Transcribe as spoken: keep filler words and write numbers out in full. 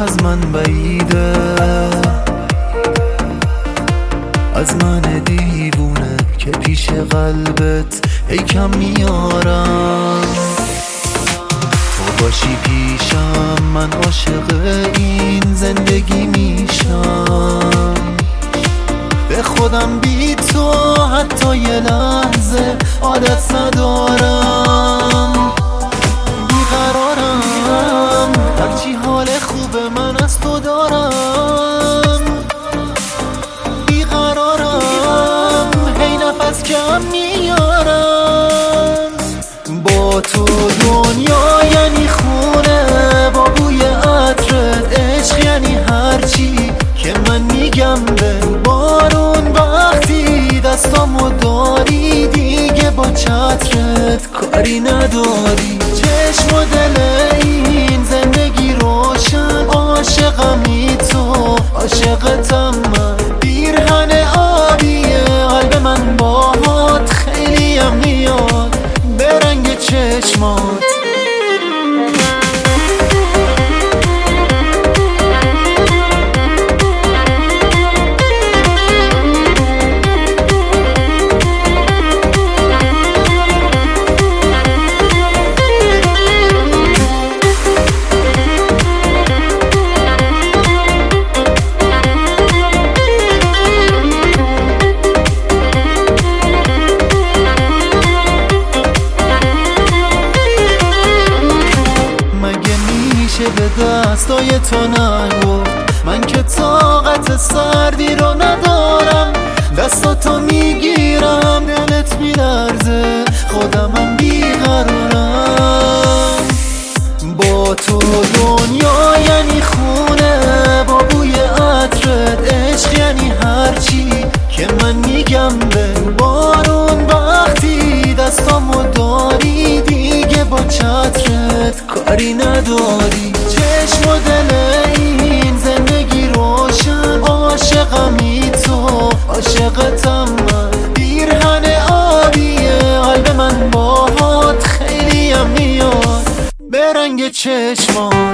از من بعیده، از من دیوونه که پیش قلبت ای کم میارم. تو باشی پیشم من عاشق این زندگی میشم، به خودم بی تو حتی یه لحظه عادت ندارم. بیقرارم هرچی حال خوب من از تو دارم، بیقرارم هی نفس کم میارم. با تو دنیا یعنی خونه با بوی عطرت، عشق یعنی هرچی که من میگم به بارون. وقتی دستامو داری دیگه با چترت کاری نداری. چشم و دل این زندگی روشن، عاشقمی تو عاشقتم من. پیرهن آبیه قلب من باهات، خیلیم میاد به رنگ چشمات. به دستای تو نگفت من که طاقت سردی رو ندارم. دستاتو میگیرم دلت میلرزه، خودمم بیقرارم. با تو دنیا یعنی خونه با بوی عطرت، عشق یعنی هرچی که من میگم به بارون. وقتی دستامو داری دیگه با چترت کاری نداری. چشم و دل این زندگی روشن، عاشقمی تو عاشقتم من. پیرهن آبیه قلب من باهات، خیلیم میاد به رنگ چشمات.